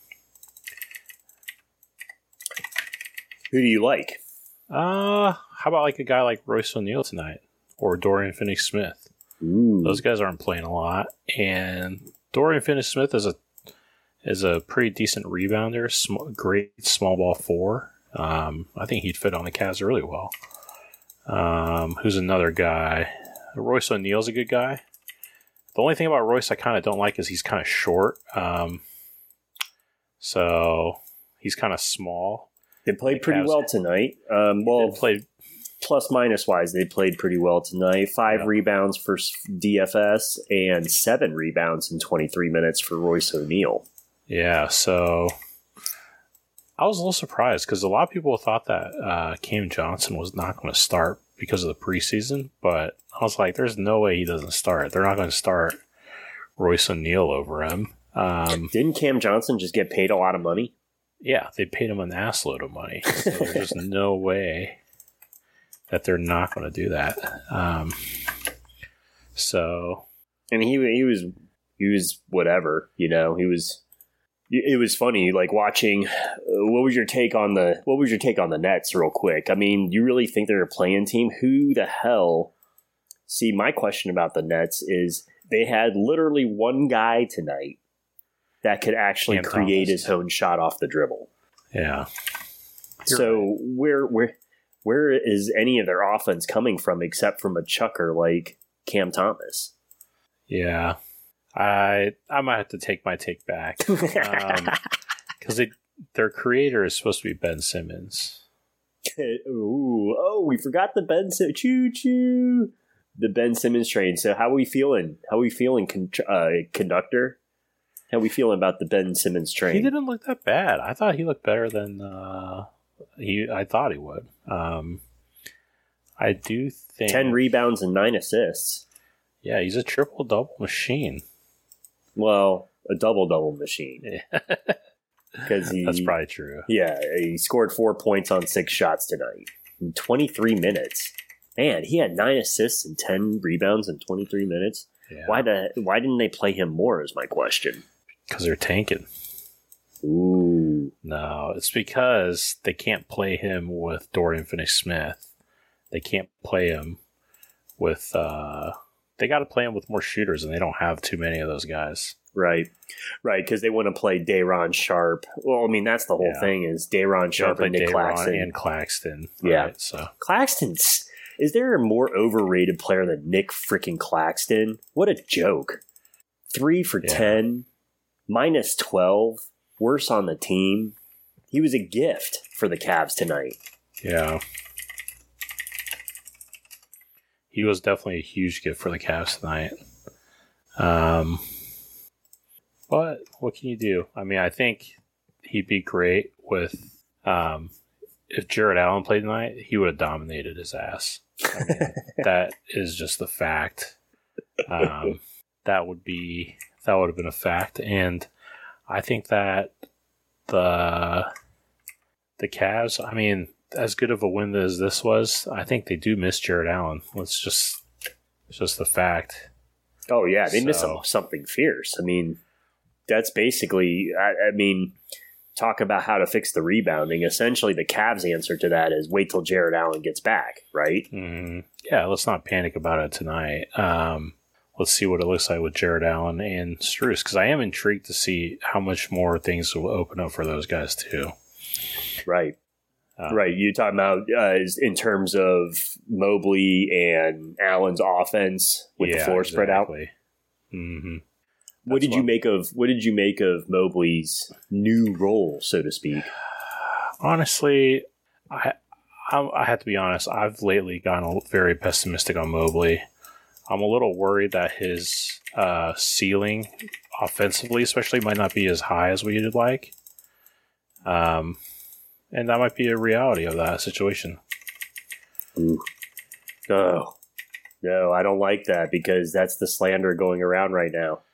Who do you like? Uh, how about like a guy like Royce O'Neal tonight or Dorian Finney-Smith? Ooh. Those guys aren't playing a lot, and Dorian Finney-Smith is a is a pretty decent rebounder, sm- great small ball four. Um, I think he'd fit on the Cavs really well. Um, who's another guy? Royce O'Neal's a good guy. The only thing about Royce I kind of don't like is he's kind of short. Um, so he's kind of small. They played the pretty Cavs, well tonight. Um, well, they played plus minus wise, they played pretty well tonight. Five yeah. rebounds for D F S and seven rebounds in twenty-three minutes for Royce O'Neal. Yeah, so I was a little surprised because a lot of people thought that uh, Cam Johnson was not going to start because of the preseason, but I was like, there's no way he doesn't start. They're not going to start Royce O'Neal over him. Um, Didn't Cam Johnson just get paid a lot of money? Yeah, they paid him an assload of money. So there's just no way that they're not going to do that. Um, so, and he he was he was whatever, you know. He was. It was funny, like watching. Uh, what was your take on the What was your take on the Nets, real quick? I mean, you really think they're a play-in team? Who the hell? See, my question about the Nets is they had literally one guy tonight that could actually Cam create Thomas. his own shot off the dribble. Yeah. You're so right. where where where is any of their offense coming from except from a chucker like Cam Thomas? Yeah. I I might have to take my take back because um, their creator is supposed to be Ben Simmons. Ooh, oh, we forgot the Ben Simmons. Choo choo. the Ben Simmons trade. So how are we feeling? How are we feeling, con- uh, conductor? How are we feeling about the Ben Simmons trade? He didn't look that bad. I thought he looked better than uh, he. I thought he would. Um, I do think ten rebounds and nine assists. Yeah, he's a triple double machine. Well, a double double machine. Yeah. Because he that's probably true. Yeah, he scored four points on six shots tonight in twenty-three minutes. Man, he had nine assists and ten rebounds in twenty-three minutes. Yeah. Why the? Why didn't they play him more? Is my question. Because they're tanking. Ooh. No, it's because they can't play him with Dorian Finney-Smith. They can't play him with. Uh, they got to play him with more shooters, and they don't have too many of those guys. Right, right, because they want to play Day'Ron Sharp. Well, I mean that's the whole yeah. thing is Day'Ron Sharp and Nick Day'Ron Claxton and Claxton. Yeah, right, so Claxton's. Is there a more overrated player than Nick freaking Claxton? What a joke! Three for yeah. ten, minus twelve, worse on the team. He was a gift for the Cavs tonight. Yeah, he was definitely a huge gift for the Cavs tonight. Um. But what can you do? I mean, I think he'd be great with um, if Jared Allen played tonight, he would have dominated his ass. I mean, that is just the fact. Um, that would be that would have been a fact, and I think that the the Cavs. I mean, as good of a win as this was, I think they do miss Jared Allen. Let's just it's just the fact. Oh yeah, they so, miss him something fierce. I mean. That's basically, I, I mean, talk about how to fix the rebounding. Essentially, the Cavs' answer to that is wait till Jared Allen gets back, right? Mm-hmm. Yeah, let's not panic about it tonight. Um, let's see what it looks like with Jared Allen and Strus, because I am intrigued to see how much more things will open up for those guys, too. Right. Um, right. You're talking about uh, in terms of Mobley and Allen's offense with yeah, the floor exactly. spread out? Mm-hmm. What did you make of what did you make of Mobley's new role, so to speak? Honestly, I I, I have to be honest. I've lately gotten very pessimistic on Mobley. I'm a little worried that his uh, ceiling, offensively, especially, might not be as high as we'd like. Um, and that might be a reality of that situation. Ooh. Oh, no, I don't like that because that's the slander going around right now.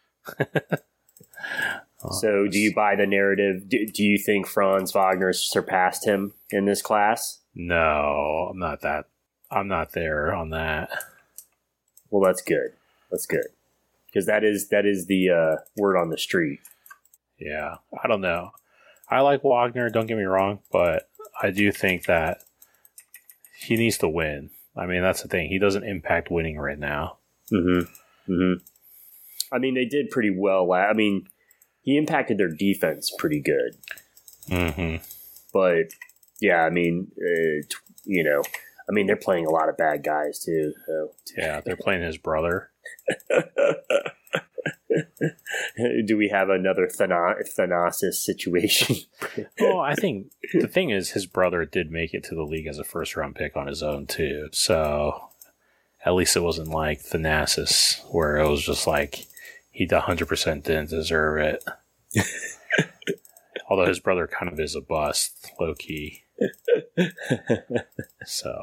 oh, so do you buy the narrative? Do, do you think Franz Wagner surpassed him in this class? No, I'm not that. I'm not there on that. Well, that's good. That's good. Because that is that is the uh, word on the street. Yeah, I don't know. I like Wagner, don't get me wrong, but I do think that he needs to win. I mean, that's the thing. He doesn't impact winning right now. Mm-hmm. Mm-hmm. I mean, they did pretty well. I mean, he impacted their defense pretty good. Mm-hmm. But, yeah, I mean, uh, you know, I mean, they're playing a lot of bad guys, too. So. Yeah, they're playing his brother. Do we have another Thana- Thanasis situation? Well, I think the thing is his brother did make it to the league as a first-round pick on his own, too. So at least it wasn't like Thanasis, where it was just like he one hundred percent didn't deserve it. Although his brother kind of is a bust, low-key. So...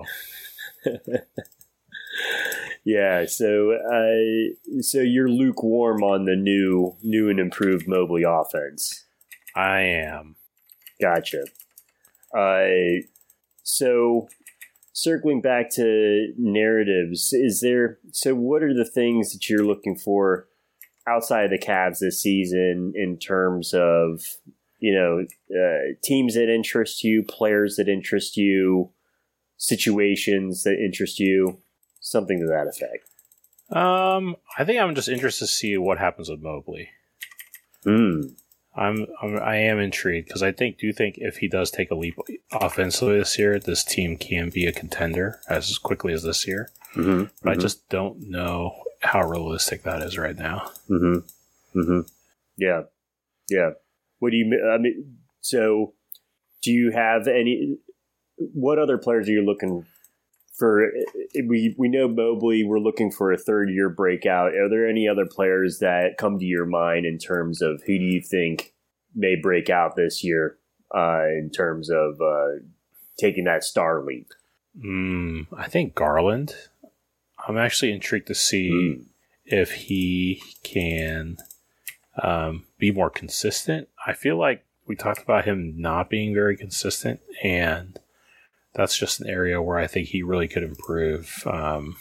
Yeah, so uh, so you're lukewarm on the new new and improved Mobley offense. I am. Gotcha. Uh, so circling back to narratives, is there so what are the things that you're looking for outside of the Cavs this season in terms of, you know, uh, teams that interest you, players that interest you, situations that interest you? Something to that effect. Um, I think I'm just interested to see what happens with Mobley. Mm. I'm, I'm I am intrigued because I think do think if he does take a leap offensively this year, this team can be a contender as quickly as this year. Mm-hmm. But mm-hmm. I just don't know how realistic that is right now. Mm-hmm. Mm-hmm. Yeah, yeah. What do you? I mean, so do you have any? What other players are you looking for we we know Mobley, we're looking for a third year breakout. Are there any other players that come to your mind in terms of who do you think may break out this year uh, in terms of uh, taking that star leap? Mm, I think Garland. I'm actually intrigued to see mm. if he can um, be more consistent. I feel like we talked about him not being very consistent, and that's just an area where I think he really could improve. Um,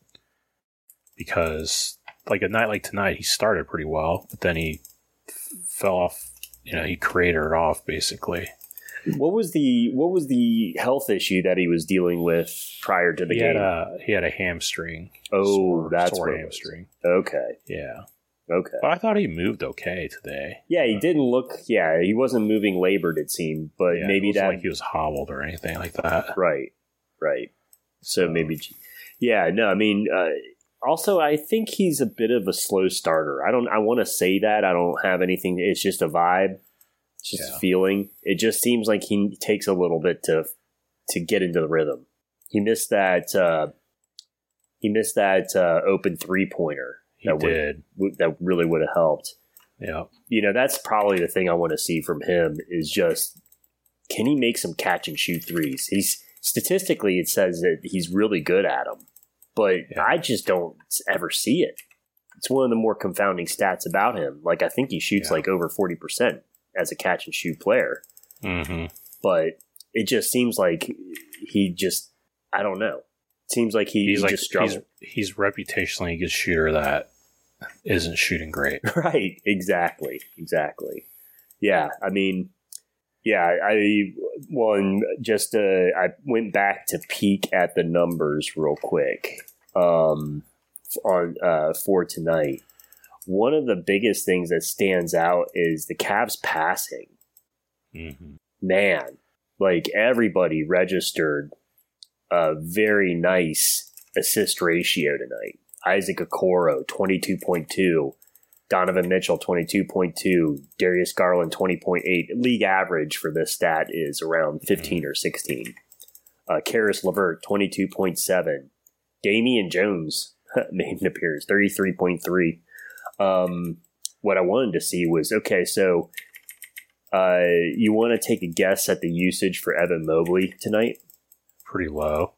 because, like, a night like tonight, he started pretty well, but then he f- fell off. You know, he cratered off, basically. What was the what was the health issue that he was dealing with prior to the he game? Had a, he had a hamstring. Oh, sore, that's sore what hamstring. Okay. Yeah. Okay. But I thought he moved okay today. Yeah, he didn't look. Yeah, he wasn't moving labored. It seemed, but yeah, maybe it wasn't that like he was hobbled or anything like that. Right. Right. So, so maybe. Yeah. No. I mean. Uh, also, I think he's a bit of a slow starter. I don't. I want to say that. I don't have anything. It's just a vibe. It's just yeah. a feeling. It just seems like he takes a little bit to to get into the rhythm. He missed that. Uh, he missed that uh, open three pointer. He that did. Would, that really would have helped. Yeah. You know, that's probably the thing I want to see from him is just, can he make some catch and shoot threes? He's statistically, it says that he's really good at them, but yeah. I just don't ever see it. It's one of the more confounding stats about him. Like, I think he shoots yeah. like over forty percent as a catch and shoot player. Mm-hmm. But it just seems like he just, I don't know. Seems like he, he's he like, just struggled. He's, he's reputationally a good shooter that isn't shooting great. Right. Exactly. Exactly. Yeah. I mean, yeah, I, well, and just, uh, I went back to peek at the numbers real quick, um, on, uh, for tonight. One of the biggest things that stands out is the Cavs passing. Mm-hmm. Man, like everybody registered a very nice assist ratio tonight. Isaac Okoro, twenty-two point two. Donovan Mitchell, twenty-two point two. Darius Garland, twenty point eight. League average for this stat is around fifteen mm-hmm. or sixteen. Uh, Karis LeVert, twenty-two point seven. Damian Jones made an appearance, thirty-three point three. Um, what I wanted to see was, okay, so uh, you want to take a guess at the usage for Evan Mobley tonight? Pretty low.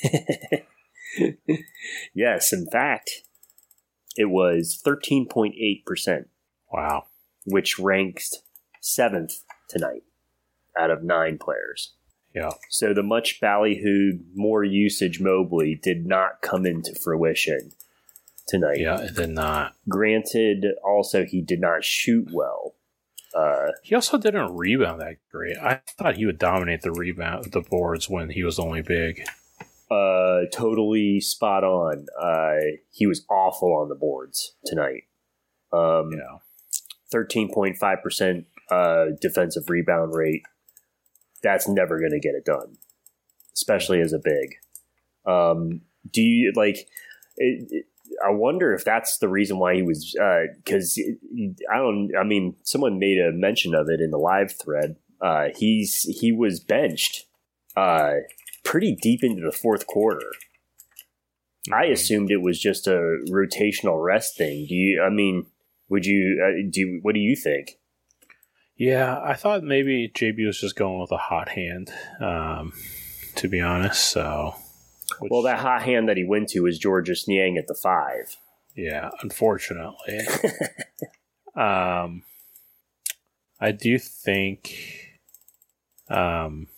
Yes, in fact, it was thirteen point eight percent. Wow. Which ranks seventh tonight out of nine players. Yeah. So the much ballyhooed, more usage Mobley did not come into fruition tonight. Yeah, it did not. Granted, also, he did not shoot well. Uh, he also didn't rebound that great. I thought he would dominate the rebound, the boards when he was only big. Uh, totally spot on. Uh, he was awful on the boards tonight. Um, yeah, thirteen point five percent uh, defensive rebound rate. That's never going to get it done, especially as a big. Um, do you like? It, it, I wonder if that's the reason why he was, because uh, I don't, I mean, someone made a mention of it in the live thread. Uh, he's, he was benched uh, pretty deep into the fourth quarter. Mm-hmm. I assumed it was just a rotational rest thing. Do you, I mean, would you, uh, do, what do you think? Yeah, I thought maybe J B was just going with a hot hand, um, to be honest, so. Which, well, that hot hand that he went to was Georges Niang at the five. Yeah, unfortunately. um, I do think um,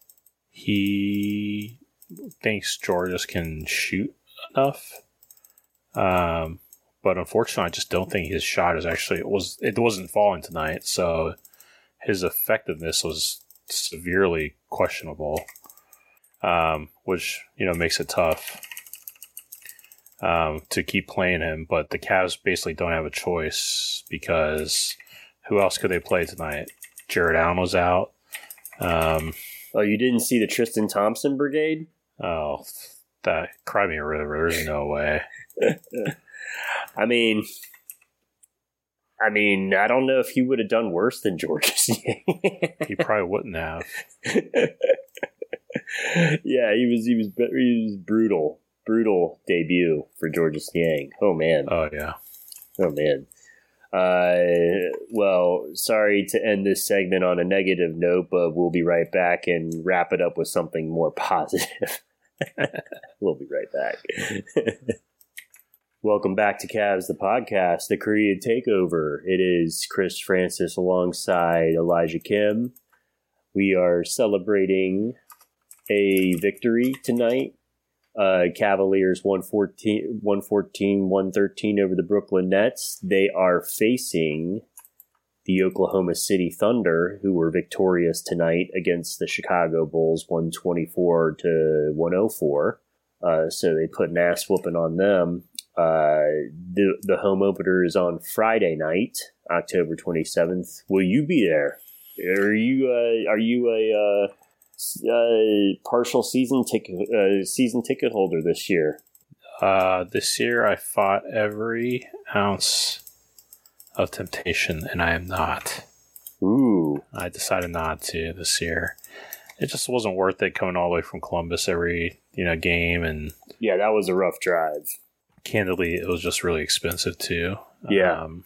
he thinks Georges can shoot enough. Um, but unfortunately, I just don't think his shot is actually it was it wasn't falling tonight, so his effectiveness was severely questionable. Um, which, you know, makes it tough um, to keep playing him. But the Cavs basically don't have a choice because who else could they play tonight? Jared Allen was out. Um, oh, you didn't see the Tristan Thompson brigade? Oh, that cry me a river. There's no way. I mean, I mean, I don't know if he would have done worse than Georges. He probably wouldn't have. Yeah, he was he was he was brutal, brutal debut for Georges Niang. Oh man. Oh yeah. Oh man. Uh, well, sorry to end this segment on a negative note, but we'll be right back and wrap it up with something more positive. We'll be right back. Welcome back to Cavs, the podcast, the Korea Takeover. It is Chris Francis alongside Elijah Kim. We are celebrating a victory tonight. Uh, Cavaliers one fourteen, one fourteen, one thirteen over the Brooklyn Nets. They are facing the Oklahoma City Thunder, who were victorious tonight against the Chicago Bulls, one twenty-four to one oh four. Uh, so they put an ass whooping on them. Uh, the the home opener is on Friday night, October twenty-seventh. Will you be there? Are you uh, are you a uh, Uh, partial season ticket uh, season ticket holder this year? Uh, this year I fought every ounce of temptation, and I am not. Ooh. I decided not to this year. It just wasn't worth it coming all the way from Columbus every you know game, and yeah, that was a rough drive. Candidly, it was just really expensive too. Yeah. Um,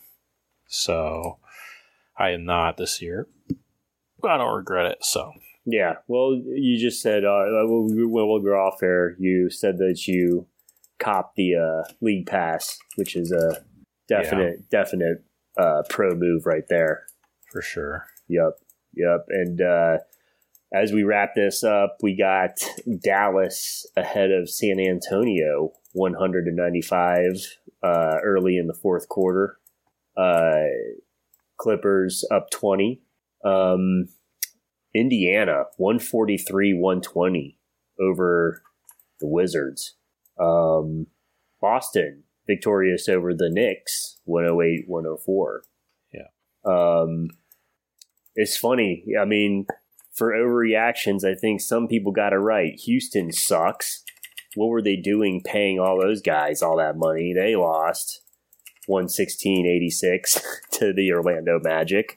so I am not this year. But I don't regret it. So. Yeah, well, you just said, uh, when we'll go off air, you said that you copped the uh, league pass, which is a definite, yeah. definite uh, pro move right there. For sure. Yep, yep. And uh, as we wrap this up, we got Dallas ahead of San Antonio, one hundred ninety-five uh, early in the fourth quarter. Uh, Clippers up twenty. Um Indiana, one forty-three one twenty over the Wizards. Um, Boston, victorious over the Knicks, one oh eight one oh four. Yeah. Um, it's funny. I mean, for overreactions, I think some people got it right. Houston sucks. What were they doing paying all those guys all that money? They lost one sixteen eighty-six to the Orlando Magic.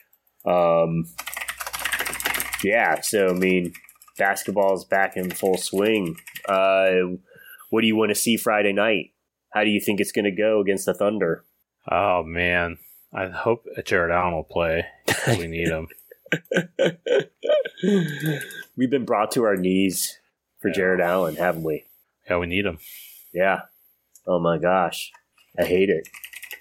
Um... Yeah, so, I mean, basketball is back in full swing. Uh, what do you want to see Friday night? How do you think it's going to go against the Thunder? Oh, man. I hope Jared Allen will play. We need him. We've been brought to our knees for yeah. Jared Allen, haven't we? Yeah, we need him. Yeah. Oh, my gosh. I hate it.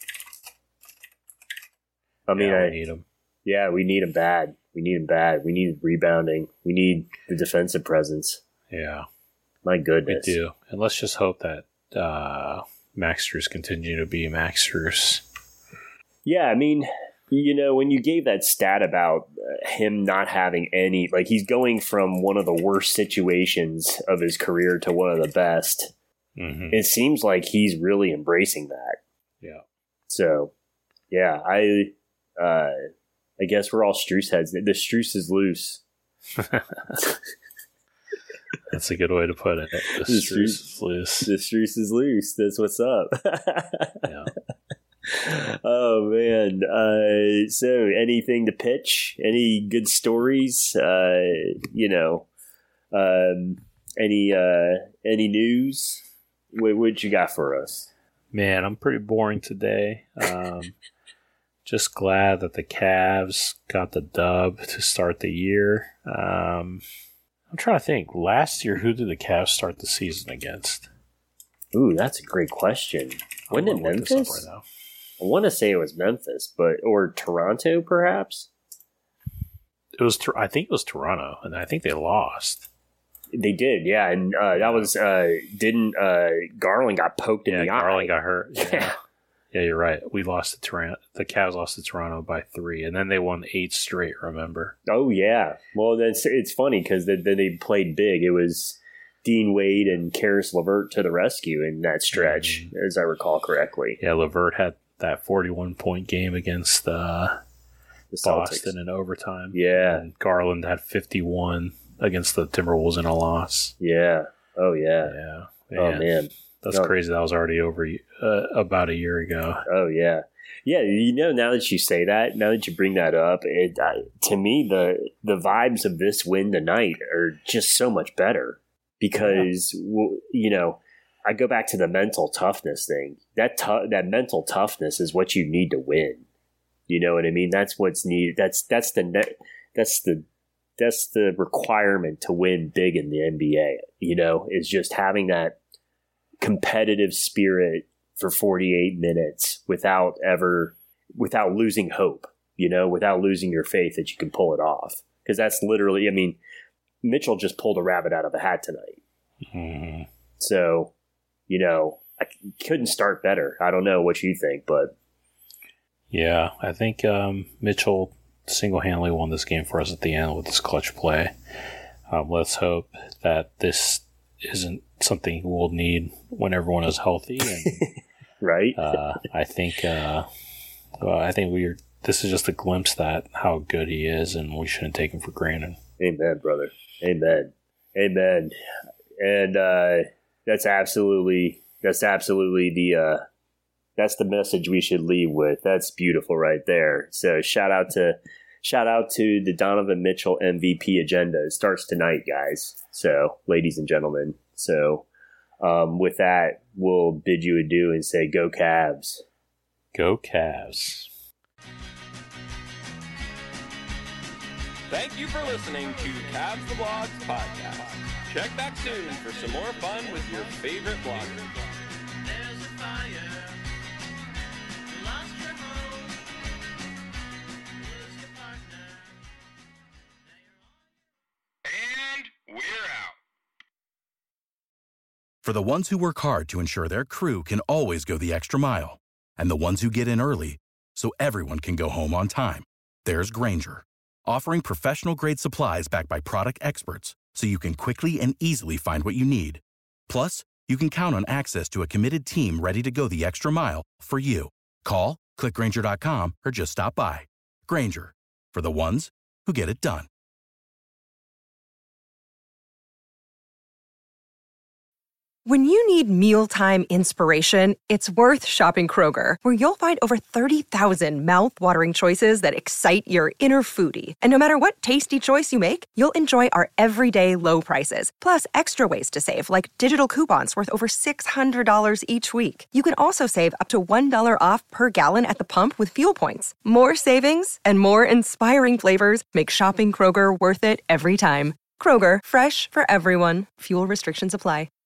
I mean, yeah, we I need him. Yeah, we need him bad. We need him bad. We need rebounding. We need the defensive presence. Yeah. My goodness. We do. And let's just hope that uh, Max Strus continue to be Max Strus. Yeah, I mean, you know, when you gave that stat about uh, him not having any, like he's going from one of the worst situations of his career to one of the best, mm-hmm. it seems like he's really embracing that. Yeah. So, yeah, I... Uh, I guess we're all Strus heads. The Strus is loose. That's a good way to put it. The, the Strus is loose. The Strus is loose. That's what's up. Yeah. Oh, man. Uh, so, anything to pitch? Any good stories? Uh, you know, um, any uh, any news? What, what you got for us? Man, I'm pretty boring today. Um Just glad that the Cavs got the dub to start the year. Um, I'm trying to think. Last year, who did the Cavs start the season against? Ooh, that's a great question. When did Memphis? Right now. I want to say it was Memphis, but or Toronto, perhaps. It was. I think it was Toronto, and I think they lost. They did, yeah, and uh, that was uh, didn't uh, Garland got poked in yeah, the Garland eye. got hurt. Yeah. yeah. Yeah, you're right. We lost to Toronto. The Cavs lost to Toronto by three, and then they won eight straight. Remember? Oh yeah. Well, that's it's funny because then they, they played big. It was Dean Wade and Karis LeVert to the rescue in that stretch, mm-hmm. as I recall correctly. Yeah, LeVert had that forty-one point game against uh, the Boston in overtime. Yeah, and Garland had fifty-one against the Timberwolves in a loss. Yeah. Oh yeah. Yeah. Man. Oh man. That's no. crazy. That was already over uh, about a year ago. Oh, yeah. Yeah, you know, now that you say that, now that you bring that up, it uh, to me the the vibes of this win tonight are just so much better because yeah. you know, I go back to the mental toughness thing. That tu- that mental toughness is what you need to win. You know what I mean? That's what's needed. That's that's the net. That's the that's the requirement to win big in the N B A. You know, is just having that competitive spirit for forty-eight minutes without ever, without losing hope, you know, without losing your faith that you can pull it off. Because that's literally, I mean, Mitchell just pulled a rabbit out of a hat tonight. Mm-hmm. So, you know, I couldn't start better. I don't know what you think, but. Yeah, I think um, Mitchell single-handedly won this game for us at the end with his clutch play. Um, let's hope that this isn't something we'll need when everyone is healthy. And, right. uh, I think, uh, well, I think we're, this is just a glimpse that how good he is, and we shouldn't take him for granted. Amen, brother. Amen. Amen. And, uh, that's absolutely, that's absolutely the, uh, that's the message we should leave with. That's beautiful right there. So shout out to, shout out to the Donovan Mitchell M V P agenda. It starts tonight, guys. So, ladies and gentlemen. So, um, with that, we'll bid you adieu and say, go Cavs. Go Cavs. Thank you for listening to Cavs the Blogs podcast. Check back soon for some more fun with your favorite bloggers. We're out. For the ones who work hard to ensure their crew can always go the extra mile, and the ones who get in early so everyone can go home on time, there's Grainger, offering professional-grade supplies backed by product experts so you can quickly and easily find what you need. Plus, you can count on access to a committed team ready to go the extra mile for you. Call, click Grainger dot com, or just stop by. Grainger, for the ones who get it done. When you need mealtime inspiration, it's worth shopping Kroger, where you'll find over thirty thousand mouth-watering choices that excite your inner foodie. And no matter what tasty choice you make, you'll enjoy our everyday low prices, plus extra ways to save, like digital coupons worth over six hundred dollars each week. You can also save up to one dollar off per gallon at the pump with fuel points. More savings and more inspiring flavors make shopping Kroger worth it every time. Kroger, fresh for everyone. Fuel restrictions apply.